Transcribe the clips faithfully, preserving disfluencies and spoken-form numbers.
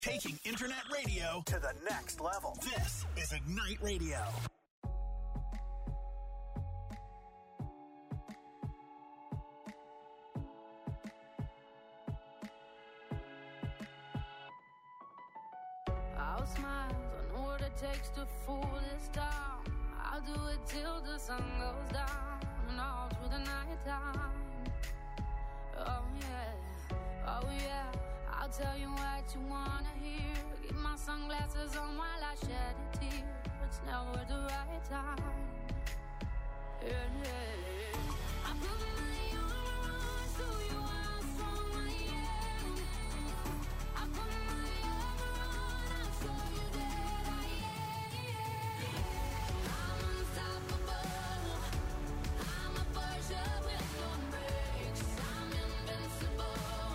Taking internet radio to the next level. This is Ignite Radio. I'll smile, I know what it takes to fool this town. I'll do it till the sun goes down and all through the night time. Oh yeah, oh yeah. I'll tell you what you wanna hear. Keep my sunglasses on while I shed a tear. It's never the right time. Yeah, yeah. I put my armor on, show you how strong I am. I put my armor on, I'll show you that I am. I'm unstoppable. I'm a Persia with no brakes. I'm invincible.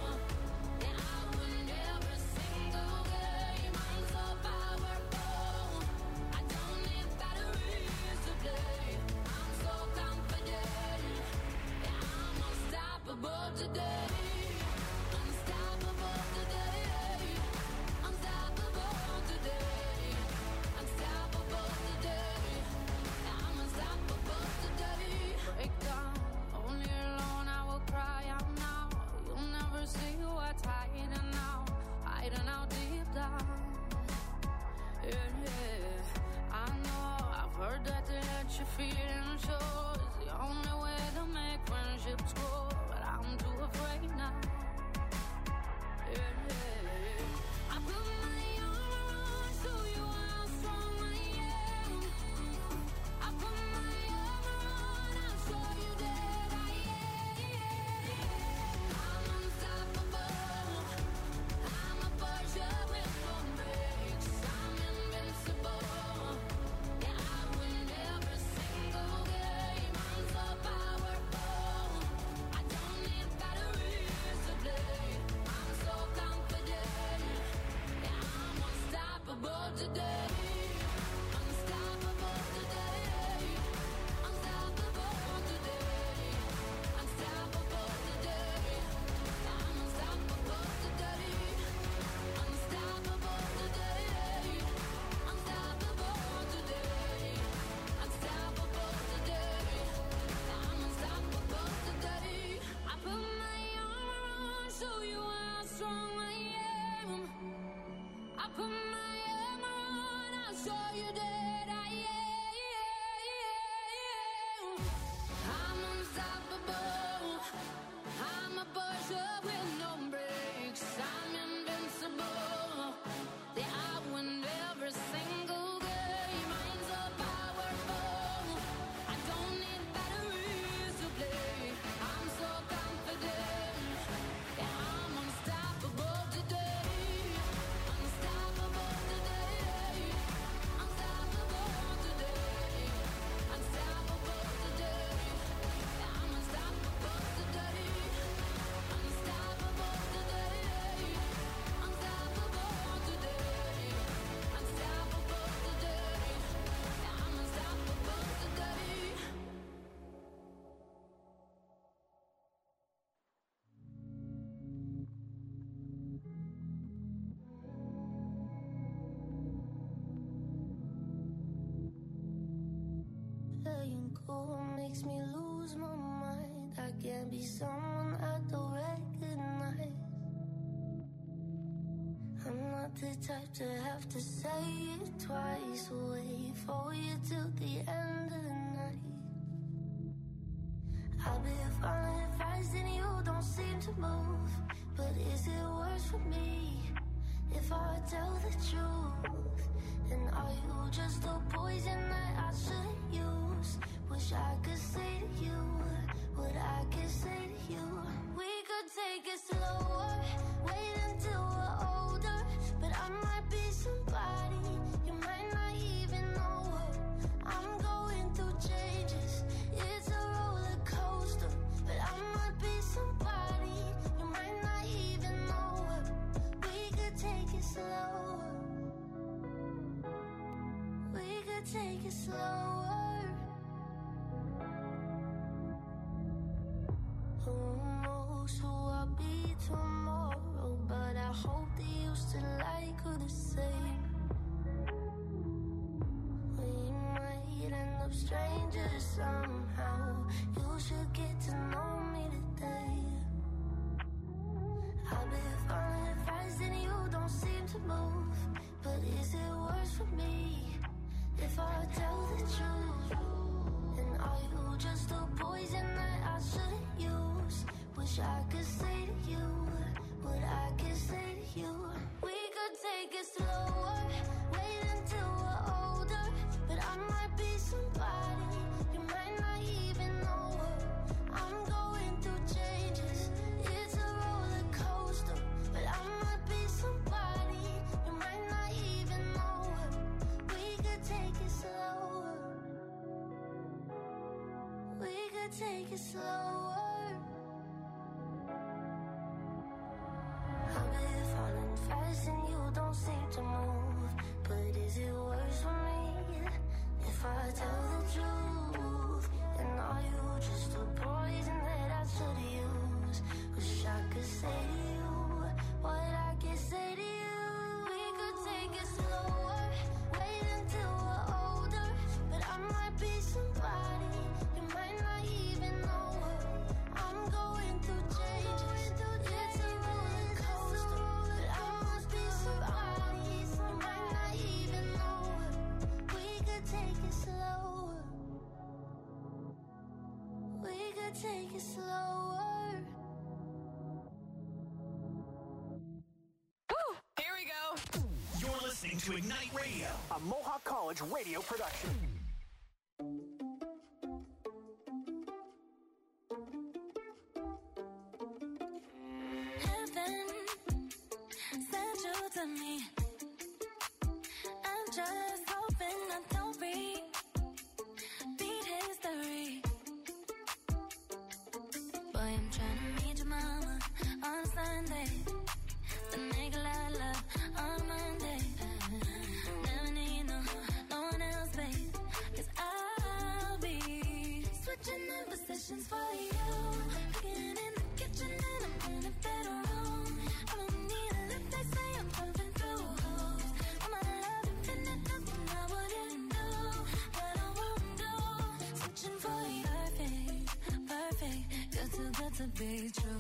Today, unstoppable today, unstoppable today, unstoppable today, I'm unstoppable today. Break down, only alone I will cry out now. You'll never see what's hiding now, hiding out deep down. Yeah, yeah, I know, I've heard that to let you feel and show is the only way to make friendships grow. I'm too afraid now. Yeah, yeah. I put my armor on, show you how strong I am. I put my armor on, I'll show you that I am. I'm unstoppable. I'm a Persia with no brakes. I'm invincible. Yeah, I win every single game. I'm so powerful. I don't need batteries to play. I'm so confident. Yeah, I'm unstoppable today. Unstoppable today. Unstoppable today. Unstoppable today. I'm unstoppable today. Unstoppable today. Unstoppable today. Unstoppable today. I'm unstoppable today. I put my armor on, show you how strong I am. I put my armor on, I'll show you that I am. I'm unstoppable. I'm a Persia with no brakes. I'm invincible. Yeah, I win every single game. I'm so powerful. I don't need batteries to play. I'm so confident. Yeah, I'm unstoppable today. Unstoppable today. Unstoppable today. Unstoppable today. Yeah, I'm unstoppable today. Unstoppable today. Unstoppable today. Unstoppable today. Yeah, I'm unstoppable today. Letting go makes me lose my mind. I can't be someone I don't recognize. I'm not the type to have to say it twice. Wait for you till the end of the night. I've been following advice and you don't seem to move. But is it worse for me if I tell the truth? And are you just a poison that I should use? Wish I could say to you what I could say to you. We could take it slower, wait until we're older. But I might be somebody you might not even know. I'm going through changes, it's a roller coaster. But I might be somebody you might not even know. We could take it slower. We could take it slower. Oh, knows who I'll be tomorrow, but I hope that you still like her the same. We might end up strangers somehow. You should get to know me today. I've been falling fast and you don't seem to move. But is it worse for me if I tell the truth? And are you just a poison that I shouldn't use? Wish I could say to you what I can say to you. We could take it slower, wait until we're older. But I might be somebody you might not even know her. I'm going through changes, it's a roller coaster. But I might be somebody you might not even know her. We could take it slower, we could take it slower. I've been falling fast and you don't seem to move. But is it worse for me if I tell the truth? And are you just a poison that I should've used? Wish I could say to you what I can say to you. We could take it slower, wait until we're older. But I might be somebody you might not even know her. I'm going through changes, it's a roller coaster. But I must be somebody you might not even know her. We could take it slower, we could take it slower. Here we go. You're listening to Ignite Radio, a Mohawk College radio production. Heaven sent you to me. I'm just hoping I don't repeat history. Boy, I'm trying to meet your mama on Sunday, then make a lot of love on Monday. Never need no, no one else, babe, 'cause I'll be switching in positions for you. Cooking in the kitchen and I'm in the bedroom. I don't need a lift, they say I'm pumping through holes. I'm my love infinite, nothing I wouldn't do, that I won't do. Switching for you, perfect, perfect. You're too good to be true.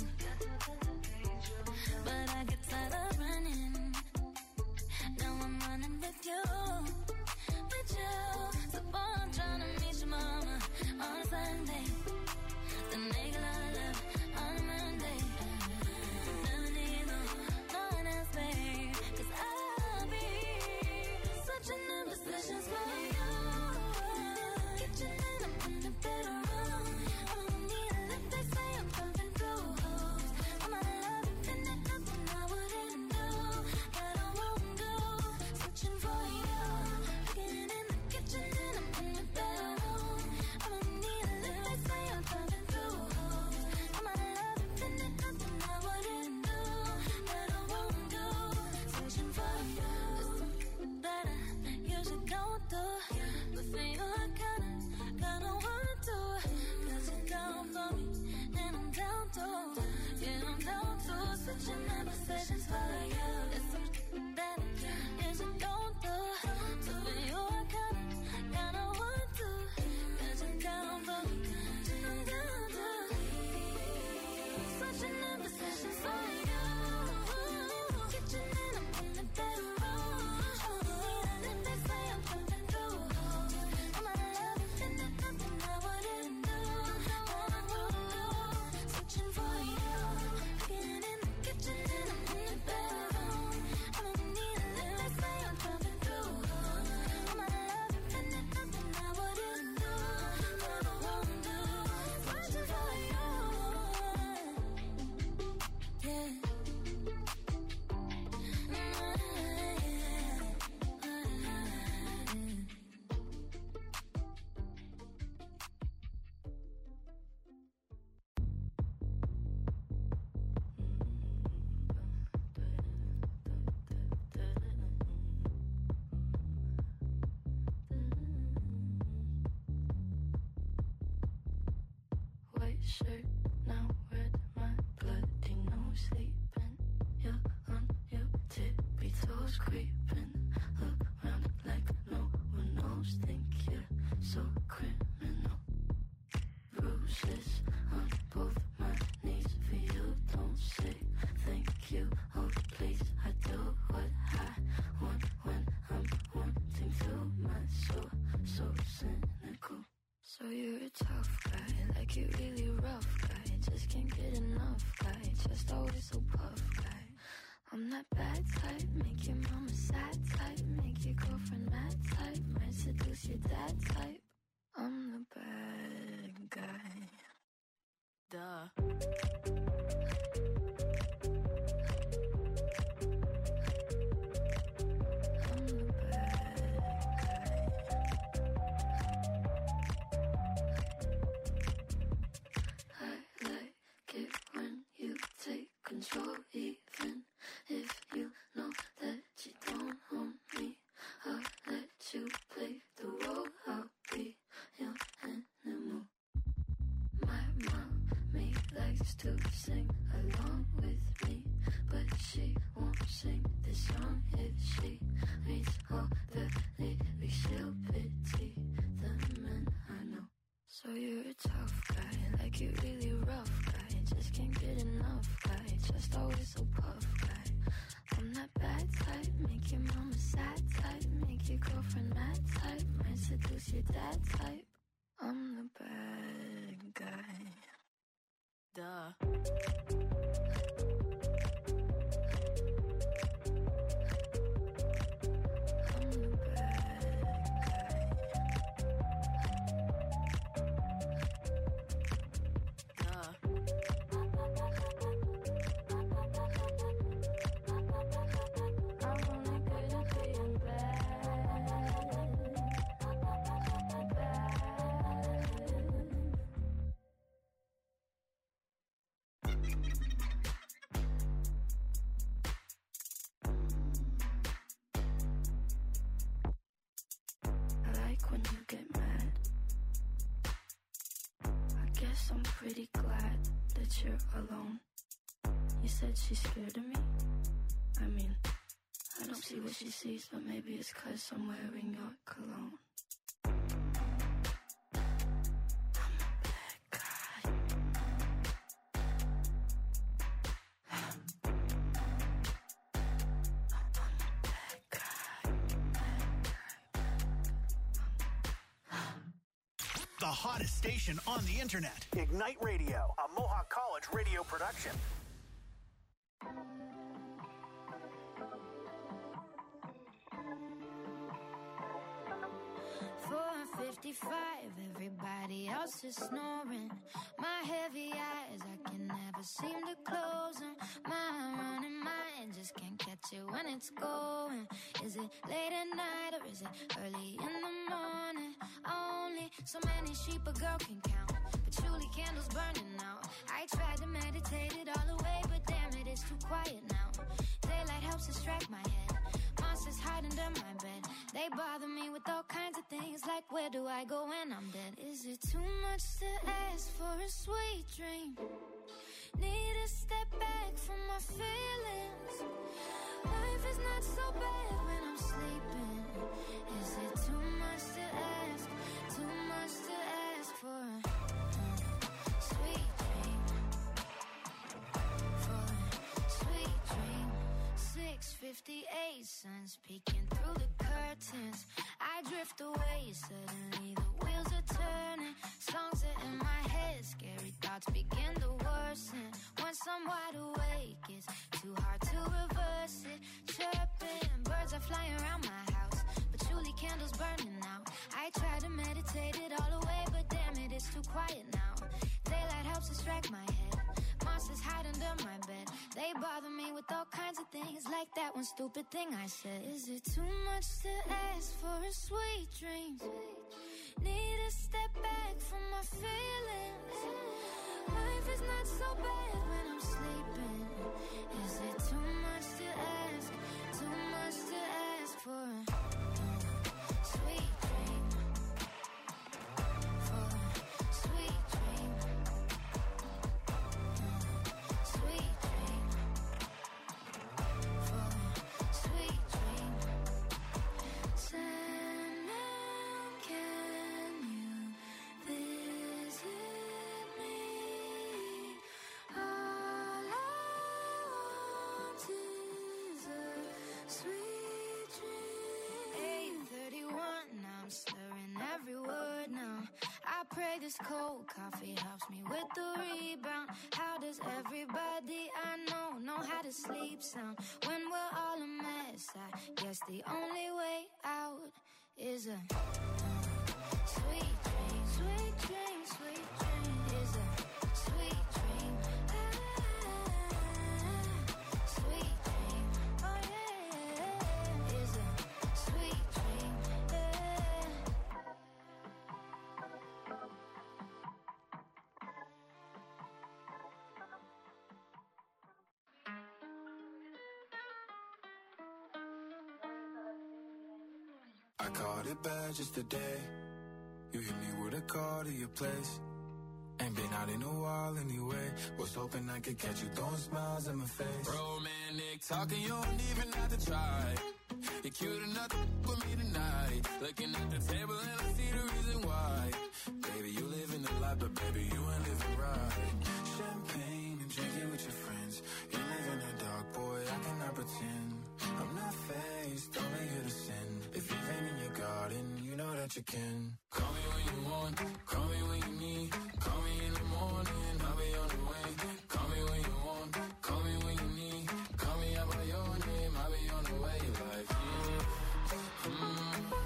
But I get tired of running. Now I'm running with you, with you. So boy, I'm trying to meet your mama on a Sunday, then make a lot of love on a Monday. Never need no, no one else, babe, 'cause I'll be switching in positions for you. Kitchen and I'm in the bedroom. I don't need a lift, they say I'm pumping through holes. I'm my love infinite, nothing I wouldn't do, that I won't do. Switching for you. Cooking in the kitchen and I'm in the bedroom. I don't need a lift, they say I'm pumping through holes. I'm my love infinite, nothing I wouldn't do, that I won't do. Switching for you. That I usually don't do, but for you I kinda, kinda want to. 'Cause you down for me and I'm down to, yeah I'm down to. Switching my positions for you. It's something that I usually don't do, but for you I kinda, kinda want to. 'Cause you down for me and I'm down to. Switching my positions for you. Kitchen and I'm in the bedroom. I don't need a lift, they say I'm pumping through holes. I'm my love infinite, nothing I wouldn't do, that I won't do. Switching for you. Cooking in the kitchen and I'm in the bedroom. I don't need a lift, they say I'm pumping through holes. I'm my love infinite, nothing I wouldn't do, that I won't do. Switching for you. Yeah. White shirt, now red, my blood shadows creeping around like no one knows. Think you're so criminal. Bruises on both my knees for you. Don't say thank you, oh please. I do what I want when I'm wanting to. My soul so cynical. So you're a tough guy, like you're really rough guy. Just can't get enough guy, just always so puff guy. I'm that bad type, make your mama sad type, make your girlfriend mad type, might seduce your dad type. I'm the bad guy. Duh. Control, even if you know that you don't own me. I'll let you play the role. I'll be your animal. My mommy likes to sing along with me, but she won't sing this song if she reads all the lyrics. She'll pity the men I know. So you're a tough guy, like you're really rough guy. Just can't get enough guy, just always so puff guy. I'm that bad type, make your mama sad type, make your girlfriend mad type, might seduce your dad type. I'm the bad guy. Duh. I'm pretty glad that you're alone. You said she's scared of me? I mean, I don't see what she sees, but maybe it's 'cause I'm wearing your cologne. I'm a bad guy. I'm a bad guy. The hottest station on the internet. Ignite Radio, a Mohawk College radio production. four fifty-five, everybody else is snoring. My heavy eyes, I can never seem to close them. My running mind just can't catch it when it's going. Is it late at night or is it early in the morning? Only so many sheep a girl can count, patchouli candles burning out. I tried to meditate it all away, but damn it, it's too quiet now. Daylight helps distract my head, monsters hide under my bed. They bother me with all kinds of things, like where do I go when I'm dead? Is it too much to ask for a sweet dream? Need to step back from my feelings. Life is not so bad when I'm sleeping. Is it too much to ask? Too much to ask for a uh, sweet dream. For a sweet dream. six fifty-eight, sun's peeking through the curtains. I drift away, suddenly the wheels are turning. Songs are in my head, scary thoughts begin to worsen. Once I'm wide awake, it's too hard to reverse it. Chirping, birds are flying around my house, patchouli candles burning out. I try to meditate it all away, but damn it, it's too quiet now. Daylight helps distract my head, monsters hide under my bed. They bother me with all kinds of things, like that one stupid thing I said. Is it too much to ask for a sweet dream? Need to step back from my feelings. Life is not so bad when I'm sleeping. Is it too much to ask? Too much to ask for a uh, sweet dream? For a sweet dream. Uh, sweet dream. For a sweet dream. why this cold coffee helps me with the rebound. How does everybody I know know how to sleep sound when we're all a mess? I guess the only way out is a sweet dream, sweet dream, sweet dream is a sweet dream. Ah, sweet dream, oh yeah, is a sweet dream. Yeah. I caught it bad just today. You hit me with a call to your place. Ain't been out in a while anyway. Was hoping I could catch you throwing smiles in my face. Romantic talking, you don't even have to try. You're cute enough to with me tonight. Looking at the table and I see the reason why. Baby, you live in the life, but baby, you ain't living right. Champagne and drinking with your friends. You live in the dark, boy, I cannot pretend. I'm not faced, only here to sin. If you've been in your garden, you know that you can. Call me when you want, call me when you need. Call me in the morning, I'll be on the way. Call me when you want, call me when you need. Call me out by your name, I'll be on the way. Like, mm, mm, mm,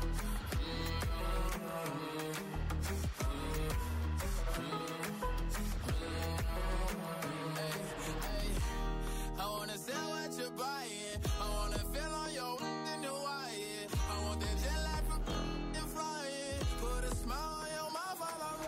mm, hey, hey. I wanna sell what you're buying. I wanna feel on your in the wire. I want that jet lag from and flying. Put a smile on your mouth while I'm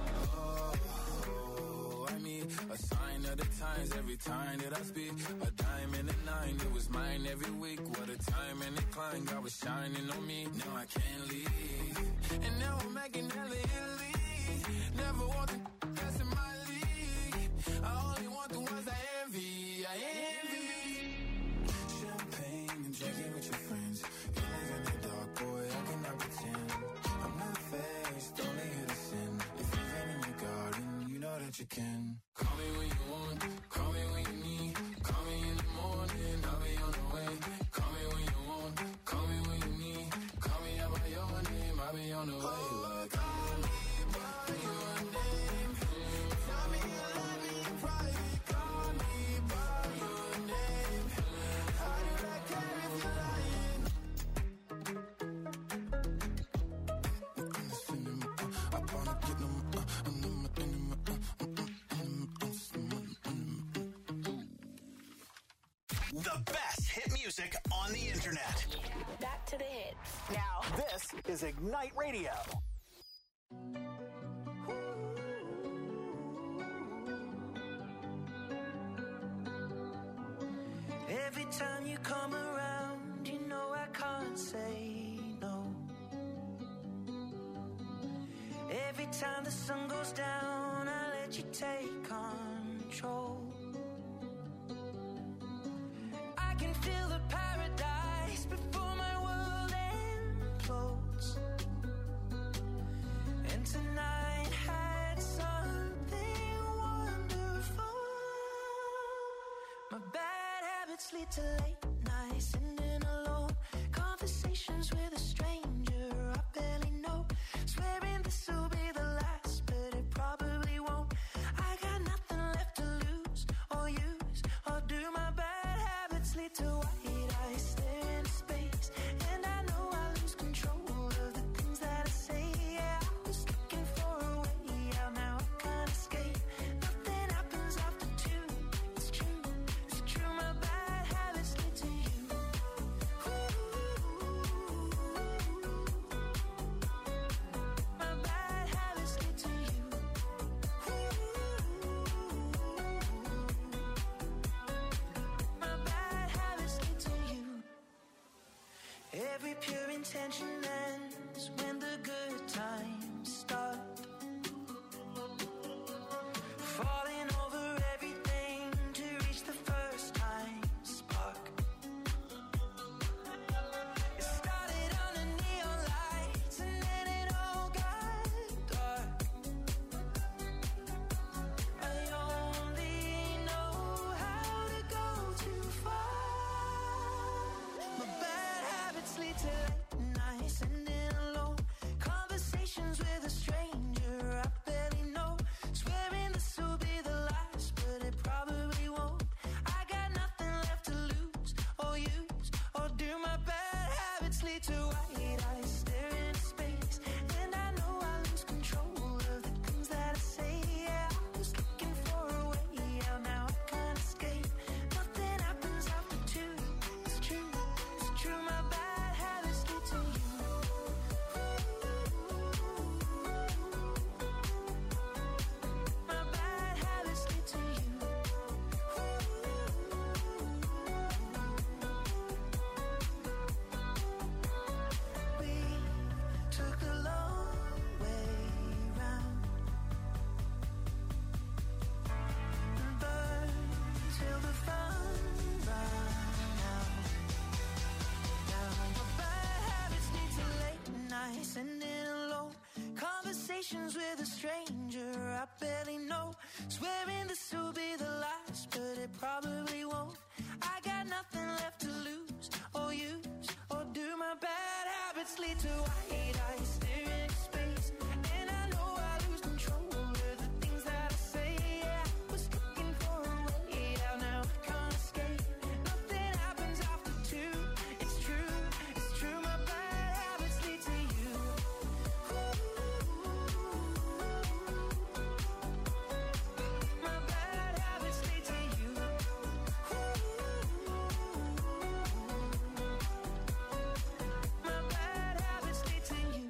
oh, I mean a sign of the times every time that I speak. A dime and a nine, it was mine every week. What a time and a climb, God was shining on me. Now I can't leave, and now I'm making hella Italy. Never want the best in my league. I only want the ones I envy. I envy. Champagne and drinking with your friends. You live in the dark, boy, I cannot pretend. I'm not faced, only here to sin. If you've been in your garden, you know that you can. Call me when you want, call me when you need. Call me in the morning, I'll be on the way. Call me when you want, call me when you need. Call me out by your name, I'll be on the way. Like, call me by your name. Tell me you love me in private. Call me by your name. How do I care if you're lying? The best hit music on the internet. Back to the hits. Now, this is Ignite Radio. Every time you come around, you know I can't say no. Every time the sun goes down, I let you take control. I can feel the paradise before my world implodes. And tonight had something wonderful. My bad habits lead to late nights, sitting alone. Conversations with a stranger I barely know. Swearing this will be the last, but it probably won't. I got nothing left to lose or use or do. My bad habits lead to white eyes stare into space, and I know I lose control of the things that I say. Yeah, I was looking for a way out, now I can't escape. Nothing happens after two. It's true, it's true. My bad habits lead to you. My bad habits lead to you. My bad habits lead to you. Every pure intention ends when the good times start. Falling over everything to reach the first time spark. It started under neon lights and then it all got dark. I only know how to go too far. My bad habits lead to late nights, sitting alone. Conversations with a stranger habits lead to white eyes staring into space. And I know I lose control of the things that I say. Yeah, I was looking for a way out, now I can't escape. Nothing happens after two. It's true, it's true. My bad habits lead to you. My bad habits lead to you. We took the long way round and burned till the fun ran out. Now my bad habits lead to late nights, sending alone conversations with a stranger I barely know, swearing this will be the last, but it probably won't. I got nothing left to lose or use or do. My bad habits lead to white eyes staring into space. And I know I lose control of the things that I say. Yeah, I was looking for a way out, now I can't escape. Nothing happens after two. It's true, it's true. My bad habits lead to you. My bad habits lead to you. My bad habits lead to you.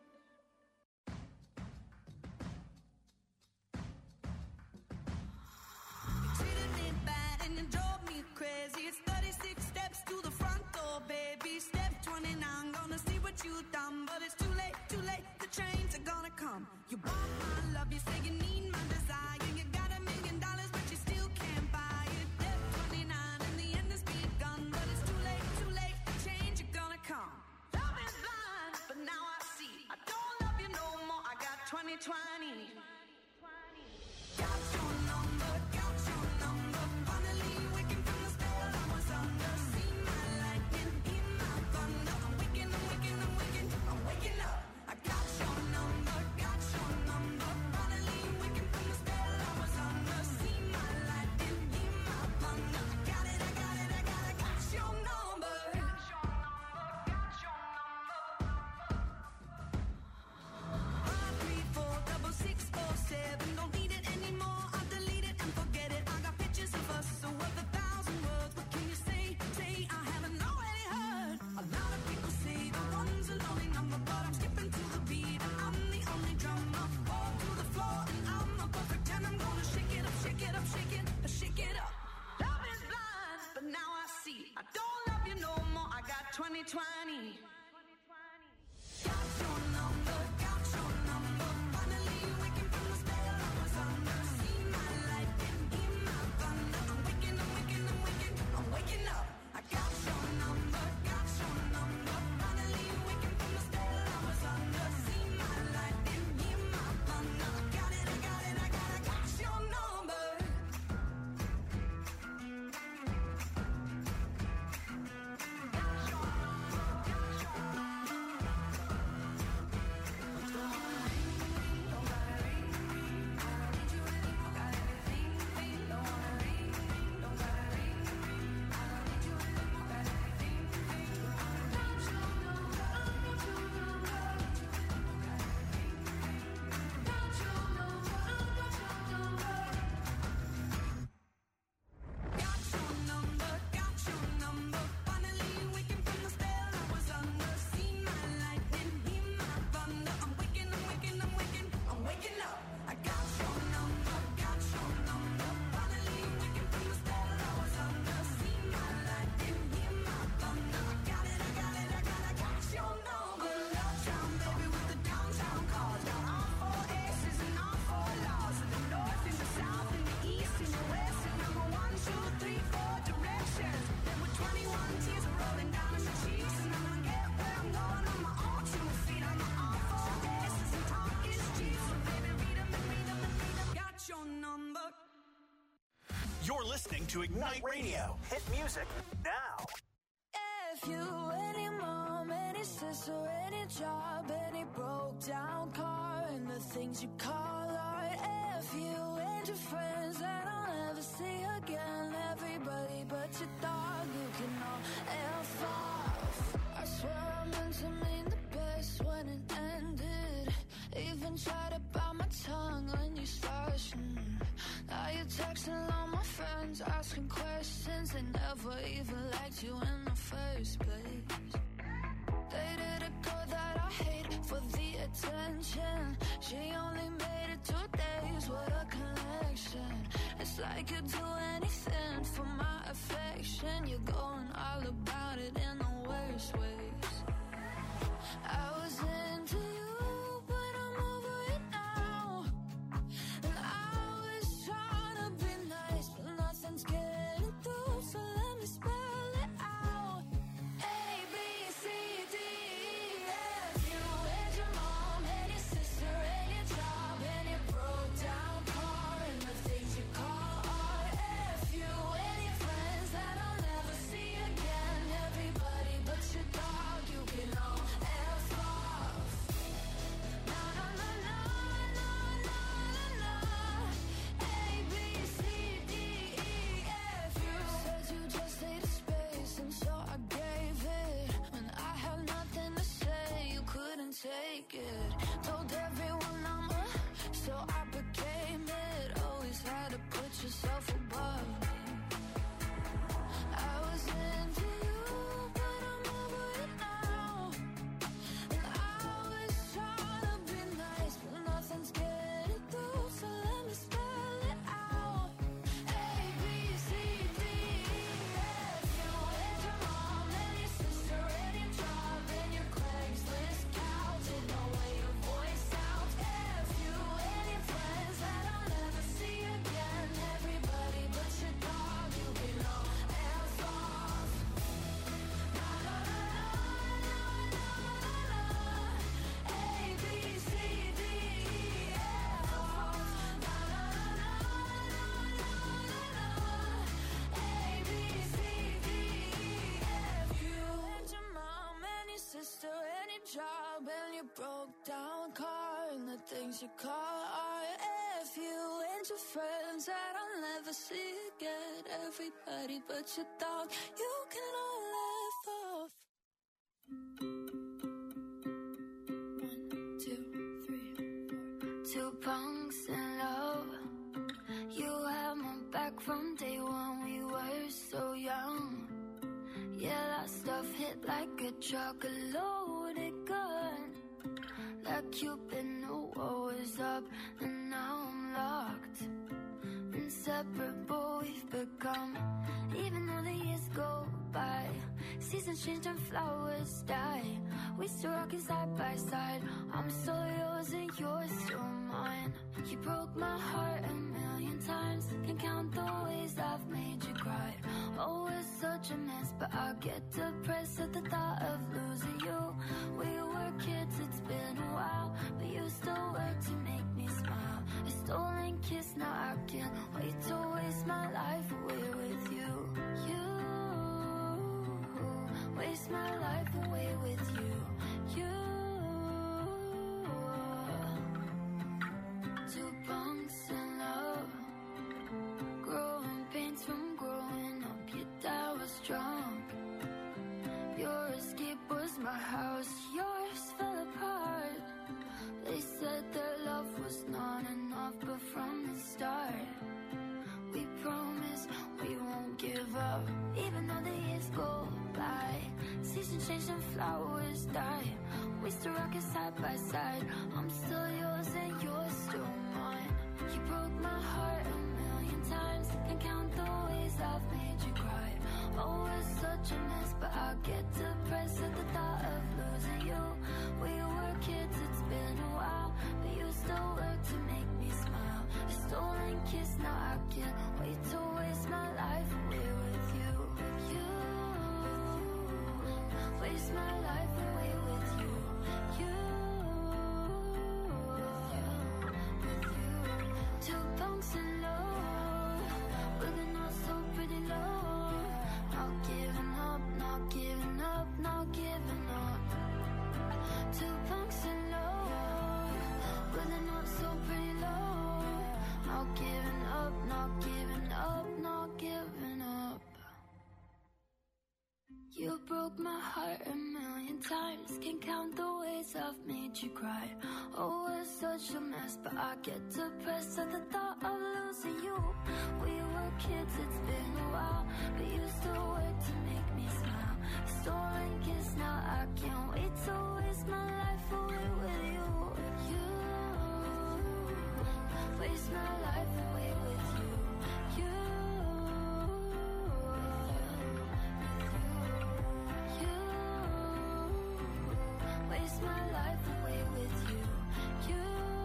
You treated me bad and you drove me crazy. It's thirty-six steps to the front door, baby. Step twenty-nine, gonna see what you've done. But it's too late, too late, the trains are gonna come. You want my love, you say you need my desire. You got a million dollars, but you still can't buy it. Step twenty-nine, and the end has begun. But it's too late, too late, the change are gonna come. Love is blind, but now I see. I don't love you no more, I got twenty twenty. Got your number, got your number. Finally waking from the spell I was under. See my lightning, hear my thunder. I'm waking, I'm waking, I'm waking, I'm waking up. I got your number, got your number. Finally waking from the spell I was under. See my lightning, hear my thunder. I got it, I got it, I got it, got your number. Got your number, got your number. Five, three, four, double six, four, seven. Don't need it anymore. I'll delete it and forget it. I got pictures of us, so worth a thousand words. What can you say? Say I haven't already heard. A lot of people say the one's a lonely number, but I'm skipping to the beat and I'm the only drummer. Fall to the floor and I'm a perfect ten. I'm gonna shake it up, shake it up, shake it, shake it up. Love is blind, but now I see. I don't love you no more. I got twenty twenty. Got your number, got your number. Finally waking from the spell I was under. See my lightning, hear my thunder. I'm waking, I'm waking, I'm waking, I'm waking up. I got your number, got your number. Finally waking from the spell I was under. See my lightning, hear my thunder. I got it, I got it, I got it, got your number. Got your number, got your You're listening to Ignite Radio. Hit music now. If you, any mom, any sister, any job, any broke down car, and the things you call art. If you and your friends that I'll never see again, everybody but your dog, you can all F off. I swear to mean the best when it ended. Even tried to bite my tongue when you started. Now you're texting all my friends, asking questions. They never even liked you in the first place. Dated a girl that I hate for the attention. She only made it two days, what a connection. It's like you'd do anything for my affection. You're going all about it in the worst ways. I was into you, but I'm over it now. And I was trying to be nice, but nothing's getting through, so let me spell it out. A, B, C, D, E, F. You and your mom and your sister and your job and your broke down car and the things you call art. F. You and your friends that I'll never see again. Everybody but your dog, you can all F off. Na na na na na na na na. A, B, C, D, E, F. You said you just needed space, and so I gave it. When I had nothing to say, you couldn't take it. Told everyone I'm a, so I became it. Always had to put yourself above me. I was into you, but I'm over it now. And I was trying to be nice, but nothing's getting through, so let me spell it out. A, B, C, D, E, F. You and your mom and your sister and your job and your Craigslist couch and the way your voice sounds. F. You and your friends that I'll never see again. Everybody but your dog, you can all F off. Na na na na na na na. A, B, C, D, E, F off. Na na na na na na na. A, B, C, D, E, F. You and your mom and your sister and your job and your broke down car and the things you call art. F. You and your friends that I'll never see again. Everybody but your dog, you can all laugh off. One, two, three, four. Two punks in love. You had my back from day one, we were so young. Yeah, that stuff hit like a truck, a loaded gun. Like Cupid knew what was up, and now I'm locked. Inseparable we've become, even though the years go by. Seasons change and flowers die. We still rockin' side by side. I'm still yours and you're still mine. You broke my heart a million times. Can't count the ways I've made you cry. Oh, it's such a mess, but I get depressed at the thought of losing you. We were kids, it's been a while, but you still work to make me smile. A stolen kiss, now I can't wait to waste my life away with you. You waste my life away with you. You. Two punks in love, growing pains from growing up. Your dad was drunk. Your escape was my house, yours fell apart. They said their love was not enough, but from the start, we promise we won't give up. Even though the years go by, seasons change and flowers die. We still rockin' side by side. I'm still yours and you're still mine. You broke my heart a million times. Can't count the ways I've made you cry. Oh, it's such a mess, but I get depressed at the thought of losing you. We were kids, it's been a while, but you still work to make me smile. A stolen kiss, now I can't wait to waste my life away with you. You waste my life away with you. You, with you. Two punks in love, with a not so pretty love. Not giving up, not giving up, not giving up. Two punks in love, with a not so pretty love. Not giving up, not giving up, not giving up. You broke my heart a million times. times, can't count the ways I've made you cry. Oh, it's such a mess, but I get depressed at the thought of losing you. We were kids, it's been a while, but you still work to make me smile. Stolen kiss, now I can't wait to waste my life away with you. You waste my life away with you. You, you waste my life away with you. You.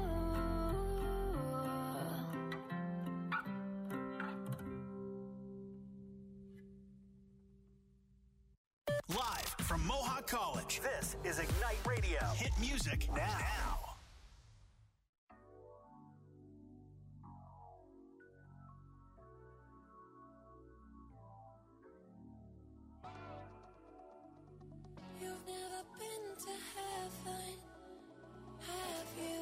Live from Mohawk College, this is Ignite Radio. Hit music now. now. You've never been to heaven, have you?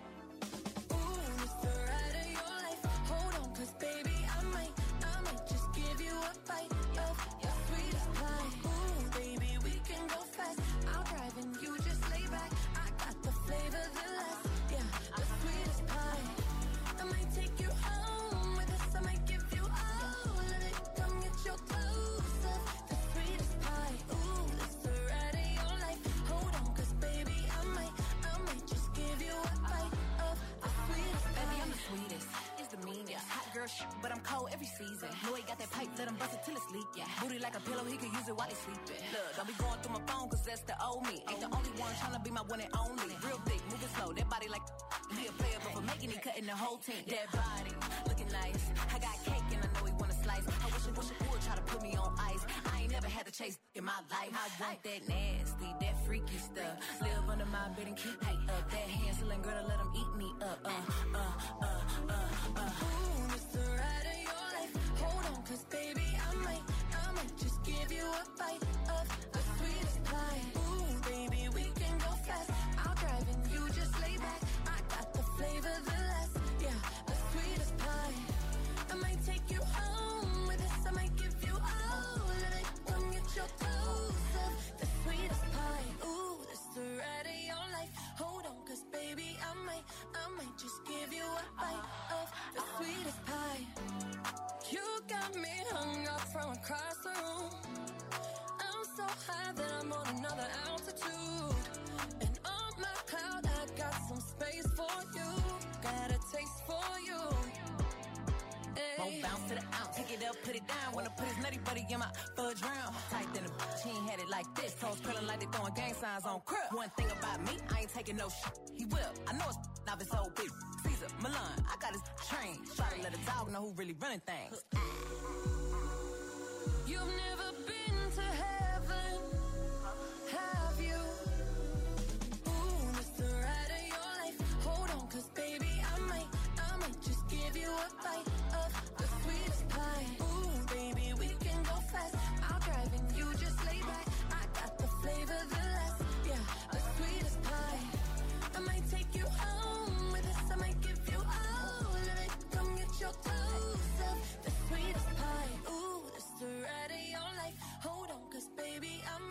Ooh, it's the ride of your life. Hold on, cause baby, I might, I might just give you a bite of your sweetest pie. Ooh, baby, we can go fast. I'll drive and you just lay back. I got the flavor, the last, yeah, the sweetest pie. I might take you home with us. I might give you all of it. Come get your clothes up, the sweetest pie. Ooh, it's the ride of your life. Hold on, cause baby, I might, I might just give you a bite of the sweetest pie. Baby, I'm the sweetest. It's the meanest. Hot girl shit, but I'm cold every season. Know he got that pipe, let him bust it till it's leak. Yeah. Booty like a pillow, he could use it while he's sleeping. Look, don't be going through my phone, cause that's the old me. Ain't the only one trying to be my one and only. Real thick, moving slow, that body like he a player, but for making it, cutting the whole team. That body, looking nice. I got cake and I know he wanna slice. I wish I wish I would try to put me on ice. I ain't never had to chase in my life. I want that nasty, that freaky stuff. Live under my bed and keep me up. That Hansel girl to let him eat me up. Uh, uh, uh, uh, uh. Ooh, it's the ride of your life. Hold on, cause baby, I might, I might just give you a bite of the sweetest pie. Ooh, baby, we can go fast. I'll drive and you just lay back. I got the flavor, the last, yeah, the sweetest pie. I might take you home with us. I might give you all of it. Come get your clothes up, the sweetest pie. Ooh, it's the ride of your life. Hold on, cause baby, I might, I might just give you a bite of the sweetest pie. You got me hung up from across the room. I'm so high that I'm on another altitude. And on my cloud, I got some space for you. Got a taste for you. Won't bounce to the ounce, take it up, put it down. Wanna put his nutty buddy in my fudge round. Tight than a bitch, he ain't had it like this. Toes curling like they throwing gang signs on crib. One thing about me, I ain't taking no shit. He will, I know it's now it's so big. Caesar, Milan, I got his train. Try to let a dog know who really running things. You've never been to heaven, have you? Ooh, it's the ride of your life. Hold on, cause baby, I might, I might just give you a bite of the sweetest pie. Ooh, baby, we can go fast. I'll drive and you just lay back. I got the flavor, the last, yeah, the sweetest pie. I might take you home with us. I might give you all of it. Come get your clothes up, the sweetest pie. Ooh, it's the ride of your life. Hold on, cause baby, I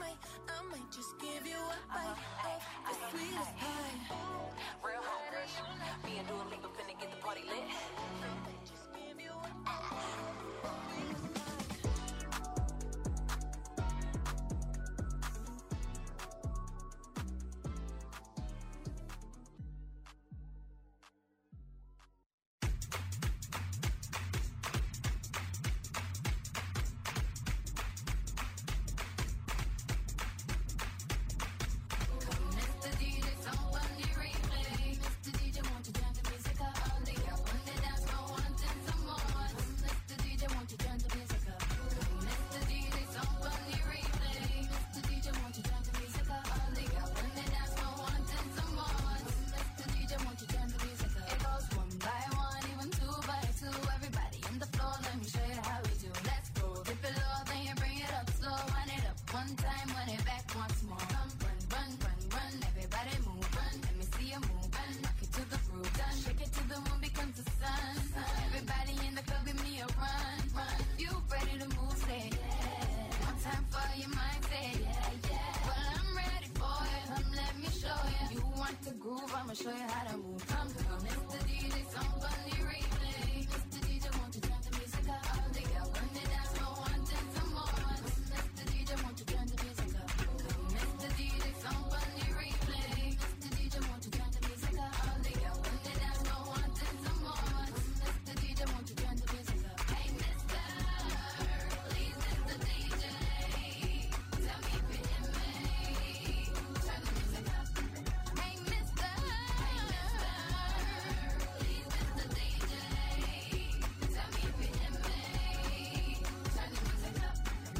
I'ma show you how to move. Come, come, Mister D J, somebody replay. Mister D J, won't you turn the music up? All the girl, when they dance, no one and some more. Mister D J, won't you turn the music up? Come, Mister D J, somebody replay. Mister D J, won't you turn the music up? All the girl, when they dance, no one and some more. Mister D J, won't you turn the music up? Hey, Mister, please, Mister D J, tell me if you hear me. Turn the music up. Hey, Mister, hey, Mister, please, Mister D J, tell me if you hear me. Turn the music up.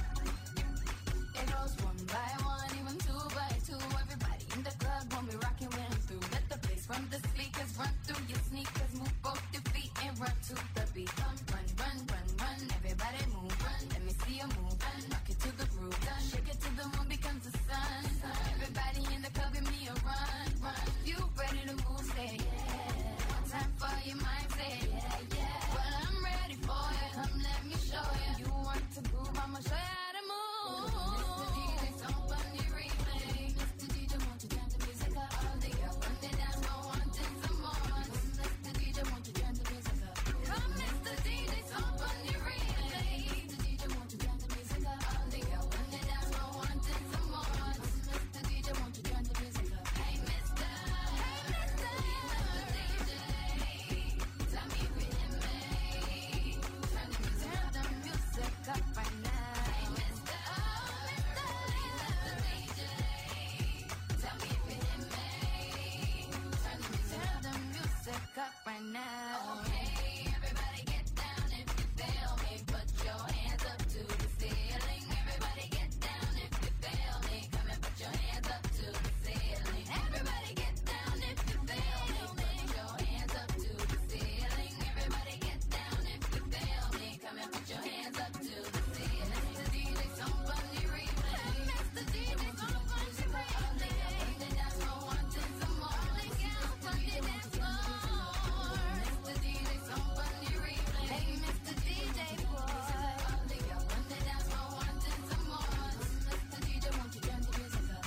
It goes one by one, even two by two. Everybody in the club when we rockin' when I'm through. Let the bass from the speakers run through your sneakers. Move both your feet and run to the beat. Come run, run, run, run. Everybody move, run. Let me see you move. Run. Rock it to the groove. Done. Shake it till the moon becomes the sun. Everybody in the club, give me a run, run. You ready to move? Say yeah. One time for your mind, say yeah, yeah. Well, I'm ready for you. Come, let me show you. You want to groove? I'ma show you how to move. Mister D J, somebody replay. Mister D J, won't you turn the music up? All the girls when they dance, no one and some more. Mister D J, won't you turn the music up? Come, Mister D J, somebody replay. Mister D J, won't you turn the music up? All the girls when they dance, no one and some more. Mister D J, won't you turn the music up? Hey, Mister, hey, Mister, Mister D J, tell me if you hear me. Turn the music up, the music up right now. Hey, Mister, oh, Mister, Mister D J, tell me if you hear me. Turn the music up, the music up right now. Okay, everybody get down if you feel me. Put your hands up to the ceiling. Everybody get down if you feel me. Come and put your hands up to the ceiling. Everybody get down if you feel me. Put your hands up to the ceiling. Everybody get down if you feel me. Come and put your hands up to the ceiling. Mister D J, somebody replay. Mister D J, somebody replay. The dance floor wants it some more. The girls from the dance floor. Mister D J, somebody replay. Hey, Mister D J, boy. The girls from the dance floor wants it some more. Mister D J, won't you turn the music up?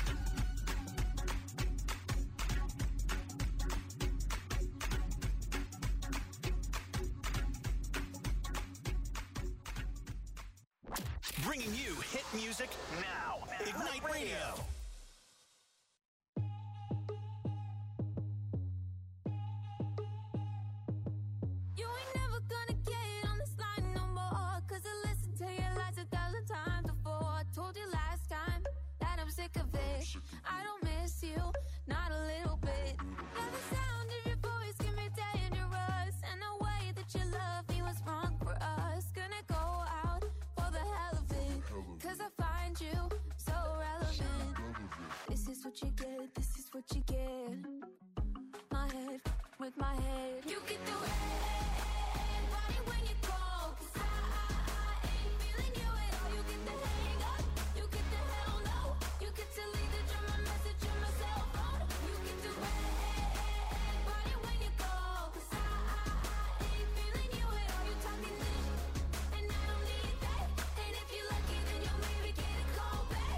Bringing you hit music now. Ignite Radio. You ain't never gonna get on this line no more. Cause I listened to your lies a thousand times before. I told you last time that I'm sick of it. I don't miss you, not a little bit. Yeah, the sound of your voice can be dangerous. And the way that you love me was wrong for us. Gonna go out for the hell of it. Cause I find you so relevant. This is what you get, this is what you get. My head with my head. You get the red body when you call. Cause I, I, I ain't feeling you at all. You get the hang up, you get the hell no. You get to leave the drum, my message on my cell phone. You get the red body when you call. Cause I, I, I ain't feeling you at all. You talking this, and I don't need that. And if you're lucky, then you'll maybe get a call back.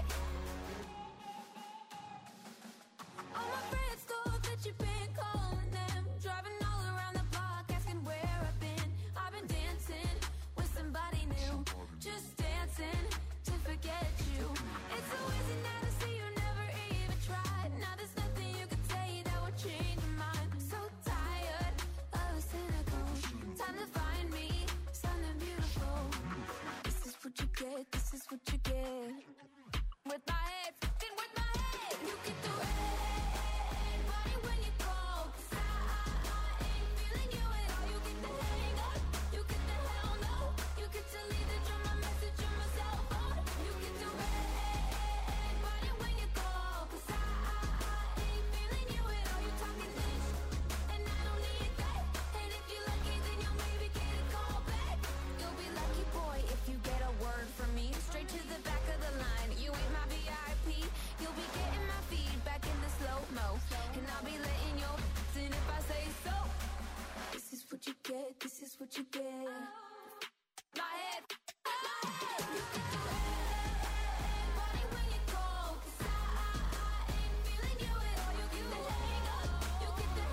All my friends thought that you've been calling them, driving all around the block, asking where I've been. I've been dancing with somebody new, just dancing to forget you. It's so easy now to see you never even tried. Now there's nothing you could say that would change your mind. I'm so tired of the cynical. Time to find me something beautiful. This is what you get, this is what you get. With my head, fucking with my head. You get the red body when you call. Cause I, I, I ain't feeling you at all. You get the hang up, you get the hell no. You get to leave the drum, my message on my cell phone. You get the red body when you call. Cause I, I, I ain't feeling you at all. You talking this, and I don't need that. And if you're lucky, then you'll maybe get a call back. You'll be lucky, boy, if you get a word from me. Straight to the back of the line. You ain't my V I P. You'll be getting my feedback in the slow-mo. And I'll be letting your in if I say so. This is what you get, this is what you get. My head, my head. You get the red body when you call. Cause I, I, I ain't feeling you at all. You get the hang up, you get the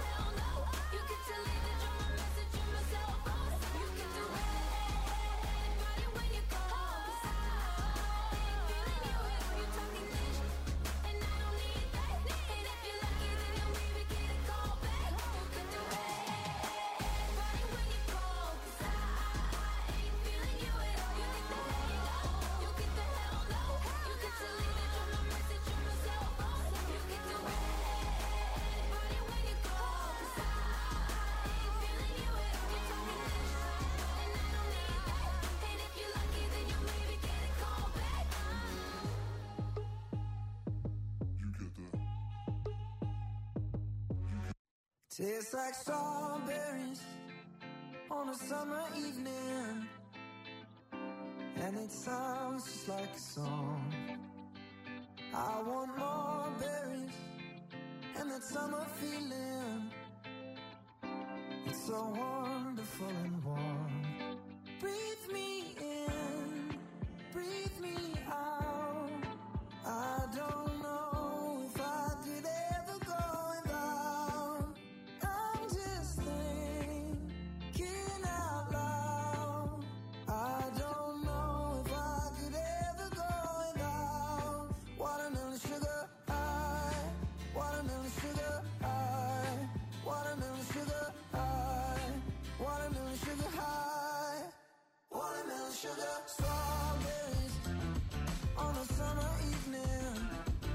Tastes like strawberries on a summer evening, and it sounds just like a song. I want more berries and that summer feeling. It's so wonderful and warm. Breathe me in, breathe me out. I don't know if I could ever go without. I'm just thinking out loud. I don't know if I could ever go without. Watermelon sugar high, watermelon sugar high, watermelon sugar high, watermelon sugar high, watermelon sugar. Strawberries on a summer evening.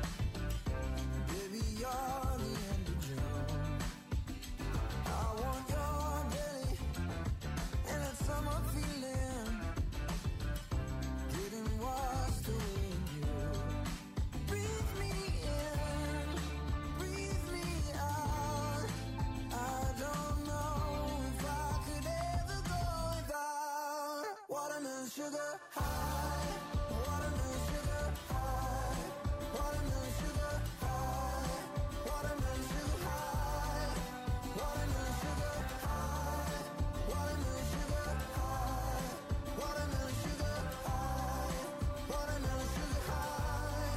Baby, you're the end of June. I want your belly and that summer feeling, getting washed away in you. Breathe me in, breathe me out. I don't know if I could ever go without. Watermelon sugar high, watermelon sugar high, watermelon sugar high, watermelon sugar high, watermelon sugar high, watermelon sugar high, watermelon sugar high, watermelon sugar high.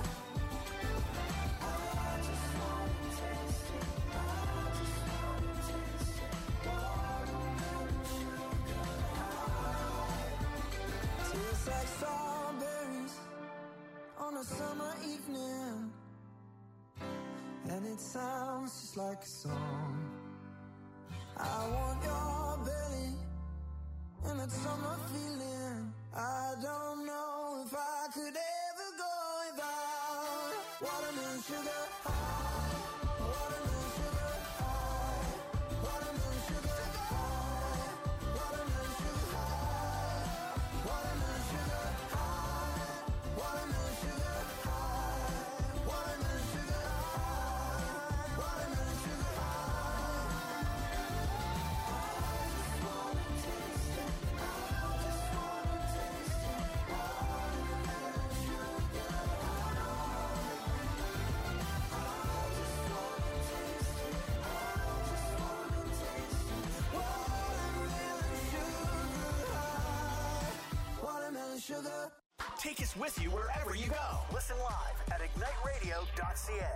I just wanna taste it, I just wanna taste it. Watermelon sugar high. Tastes like strawberries on a summer evening, and it sounds just like a song. I want your belly and that summer feeling. I don't know if I could ever go without. Watermelon sugar high, watermelon sugar high, watermelon sugar high, watermelon sugar high, watermelon sugar high, watermelon sugar high, watermelon sugar high, watermelon sugar high. I just wanna taste it, I just wanna taste it. Watermelon sugar high. I just wanna taste it, I just wanna taste it. Watermelon sugar high, watermelon sugar. Take us with you wherever you go. Listen live at ignite radio dot c a.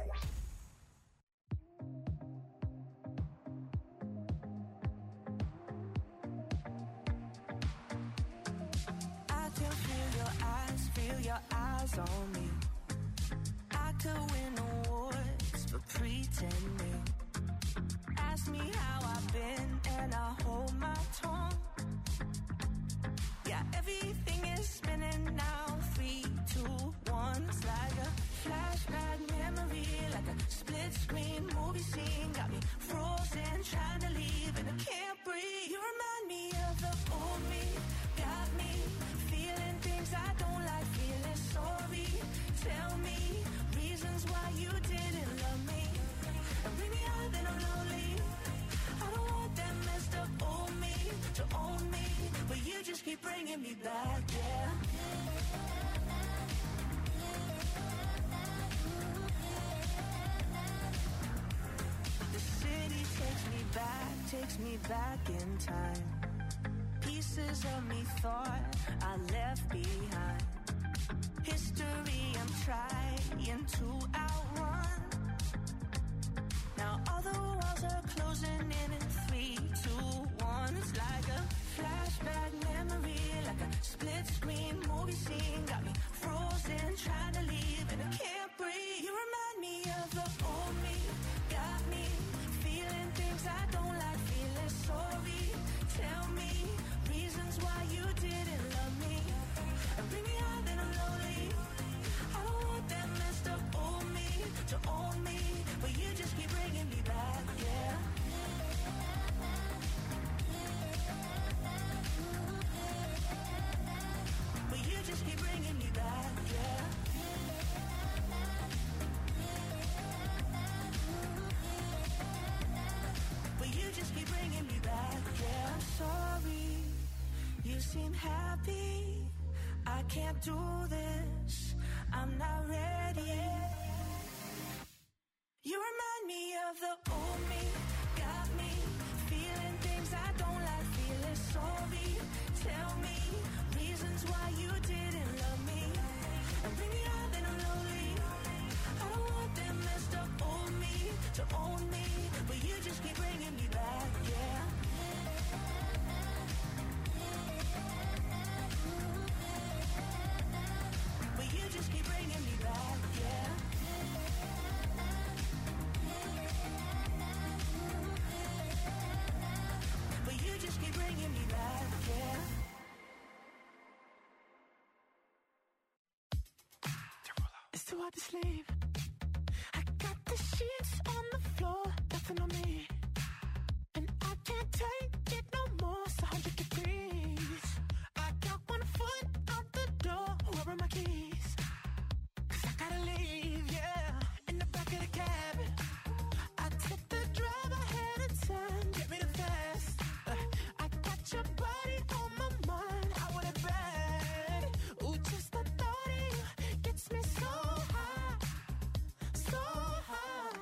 I can feel your eyes, feel your eyes on me. I could win awards for pretending. Ask me how I've been and I hold my tongue. Yeah, everything is spinning now. Three, two, one. It's like a flashback memory, like a split screen movie scene. Got me frozen, trying to leave and I can't breathe. You remind me of the old me. Got me feeling things I don't like, feeling sorry. Tell me reasons why you didn't love me. And bring me out, then I'm lonely. I don't want that messed up old me to own me, but you just keep bringing me back, yeah. The city takes me back, takes me back in time. Pieces of me thought I left behind. History I'm trying to outrun. Now all the walls are closing in in three, two, one. It's like a flashback memory, like a split screen movie scene. Got me frozen, trying to leave and I can't breathe. You remind me of the old me. Got me feeling things I don't like, feeling sorry. Tell me reasons why you didn't love me. And bring me out, then I'm lonely. I don't want that messed up old me can't do this, I'm not ready. You remind me of the old me, got me feeling things I don't like, feeling sorry. Tell me reasons why you didn't love me, and bring me out then I'm lonely. I don't want that messed up old me to own me, but you just keep bringing me back, yeah. But you just keep bringing me back, yeah. But you just keep bringing me back, yeah. It's too hard to sleep. I got the sheets on the floor, nothing on me, and I can't take it no more. It's a hundred degrees. I got one foot out the door. Where are my keys? 'Cause I gotta leave, yeah. In the back of the cab, I took the drive ahead of time. Get me the fast. Uh, I got your body on my mind. I want it bad. Ooh, just the thought of you gets me so high, so high.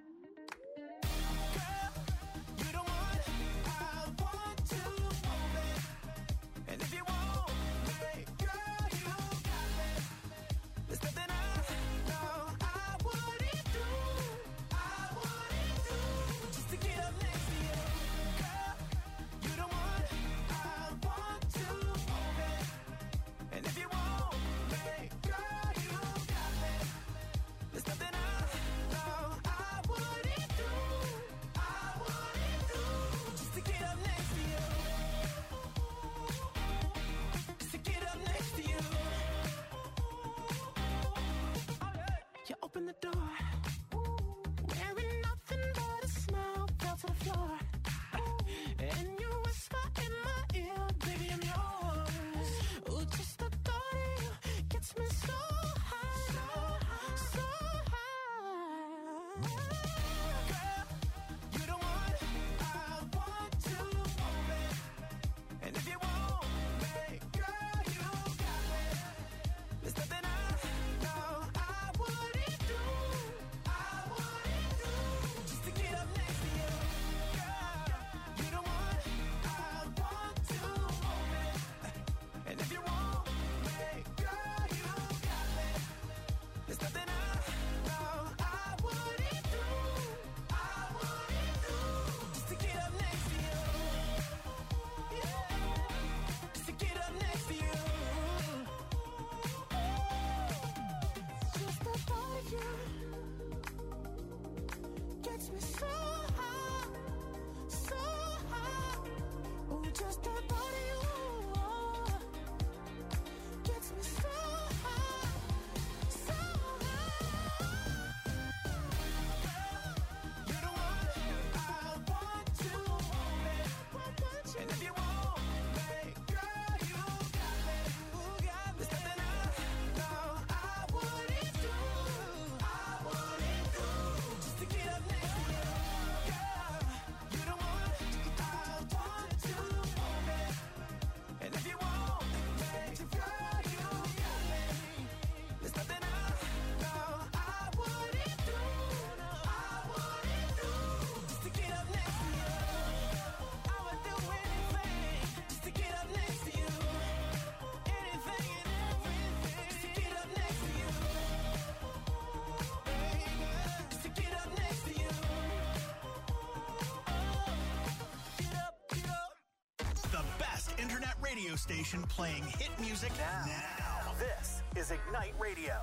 Girl, you the one I want to hold it. And if you want me, girl, you got me. There's nothing I know I wouldn't do, I wouldn't do, just to get up next to you. Girl, you the one I want to hold it. And if you want me, girl, you got me. There's nothing I know I wouldn't do, I wouldn't do, just to get up next to you. Just to get up next to you. You open the door, wearing nothing but a smile, fell to the floor, and you whisper in my ear, baby, I'm yours. Ooh, just the thought of you gets me so high, so high, so high. Girl, you the one I want to hold it. And if you want me, girl, you got me. There's nothing I know I wouldn't do, I wouldn't do, just to get up next to you. Girl, you the one I want to hold it. And if you want me, girl, you got me. There's nothing I know I wouldn't do, I wouldn't do, just to get up next to you. Yeah, just to get up next to you. Just the thought of you gets me so high, so high. Oh, just the thought of you gets me so high, so high. You're the one I want to hold it. And if you want me, girl, you got me. There's nothing I know I wouldn't do, I wouldn't do, just to get up next to you. Girl, you're the one I want to hold it. And if you want me, girl, you got me. There's nothing I know I wouldn't do, I wouldn't do, just to get up next to you. I would do anything just to get up next to you. Anything and everything just to get up next to you. Baby, just to get up next to you. Get up, get up. The best internet radio station playing hit music now. now. This is Ignite Radio.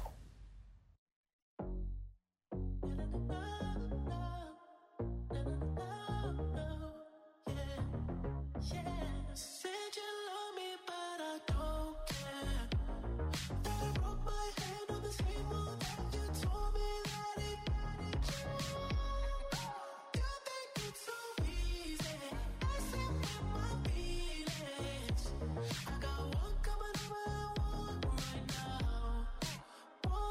Said you love me, but I don't care. That I broke my hand on the table, that you told me that it you think it's so easy. I sit with my feelings. I got one coming over and one right now. One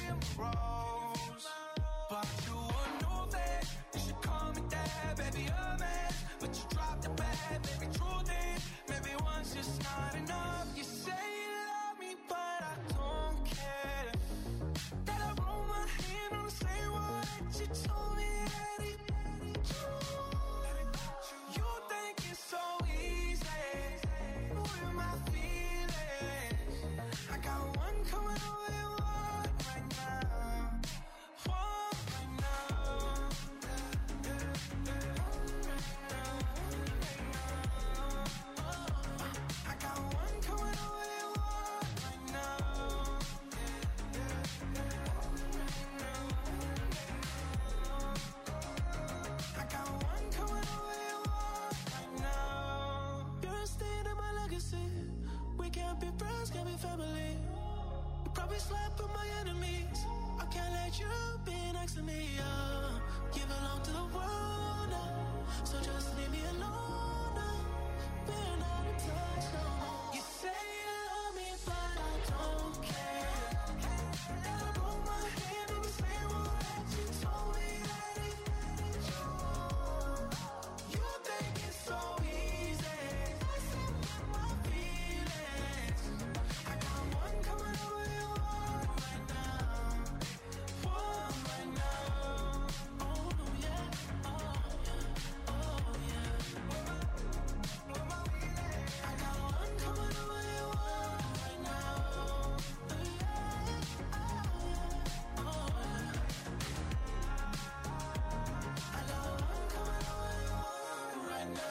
and rose. Bought you a new thing, you should call me dad, baby, a man. But you dropped the bag, baby, truth is, maybe one's just not enough. You say you love me, but I don't care. That I roll my hand on the same wall that you told me that it. You think it's so easy, moving my feelings. I got one coming over and one right now, one right now. I got one coming over and one right now. I got one coming over and one right now. You're a stain in my legacy. We can't be friends, can't be family. You probably slap with my enemies. I can't let you be next to me. Uh. You belong to the world now, so just leave me alone now. We're not in touch no more. You say you love me, but I don't care. And I put my hand in the same wall that you told me that it. You think it's so easy, messing with my feelings. I got one coming over and one right now, one right now. Oh yeah, oh yeah, oh yeah. I got one coming over and one right now. Oh yeah, oh yeah, oh yeah. I got one coming over and one right now.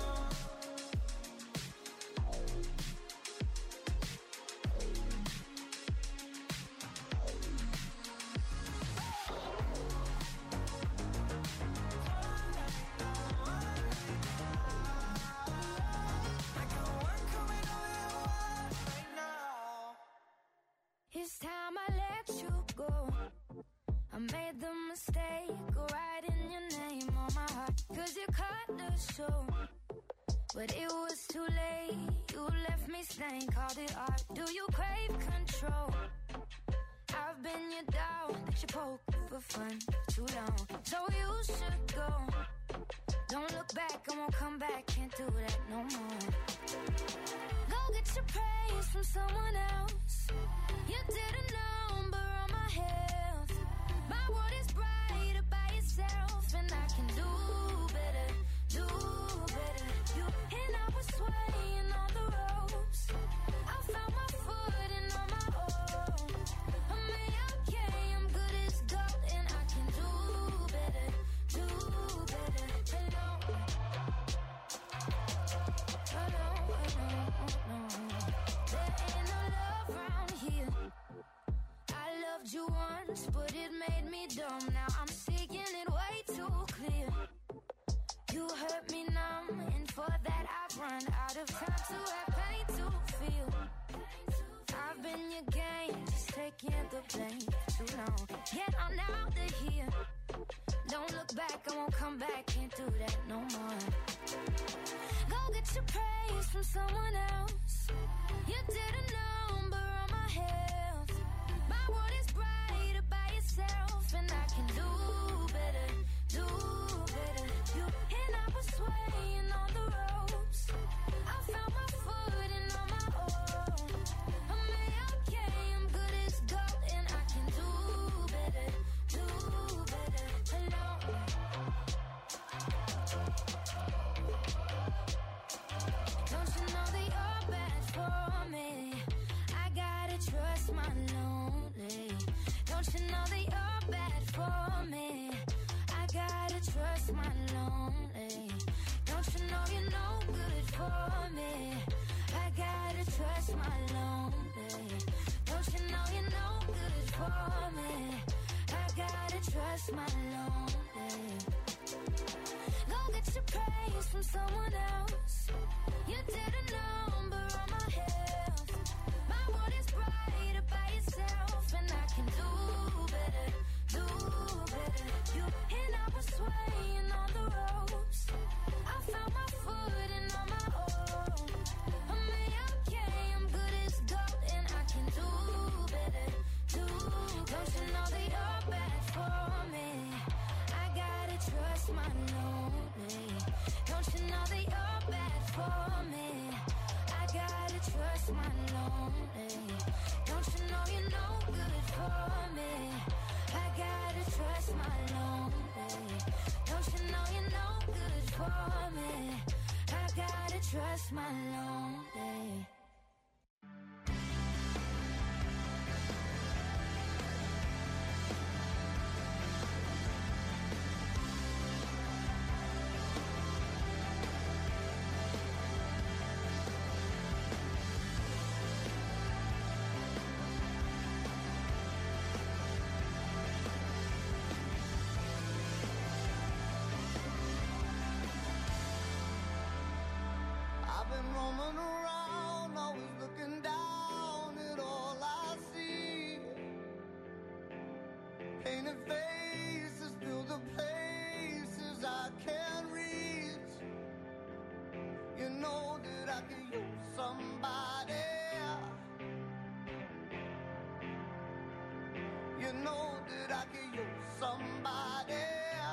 I got one coming over and one right now. It's time I let you go. I made the mistake of writing your name on my heart, cause you cut the show. But it was too late, you left me stained, called it art. Do you crave control? I've been your dog that you poke for fun too long, so you should go. Don't look back, I won't come back, can't do that no more. Go get your praise from someone else. You did a number on my health. My world is brighter by yourself, and I can do better, do better. You and I was swaying on the ropes. I found my footing on my own. I mean, okay, I'm good as gold, and I can do better, do better. Hello, hello, hello, no. There ain't no love around here. I loved you once, but it made me dumb. Now I'm seeing it way too clear. You hurt me numb, and for that I've run out of time to have pain to feel. I've been your game, just taking the blame too long. Yet I'm out of here. Don't look back, I won't come back, can't do that no more. Go get your praise from someone else. You did a number on my health. My world is brighter by yourself, and I can do better, do better. You and I was swaying on the ropes. I found my footing on my own. I mean, okay, I'm good as gold, and I can do better, do better. Hello. Don't you know that you're bad for me? I gotta trust my lonely. Don't you know that you're bad for me? I gotta trust my lonely. Don't you know you're no good for me? I gotta trust my lonely. Don't you know you're no good for me? I gotta trust my lonely. Go get your praise from someone else. You did a number on my health. My world is brighter by yourself, and I can do better, do better. You and I was swaying on the ropes. I found my footing on my own. I mean, okay, I'm good as gold, and I can do better, do. Don't you my lonely. Don't you know you're no good for me? I gotta trust my lonely. Don't you know you're no good for me? I gotta trust my lonely. Roaming around, always looking down at all I see. Painted faces fill the places I can't reach. You know that I could use somebody. You know that I could use somebody.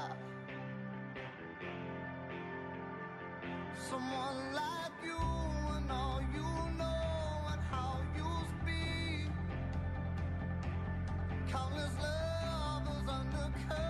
Someone like you and all you know and how you speak. Countless lovers undercover.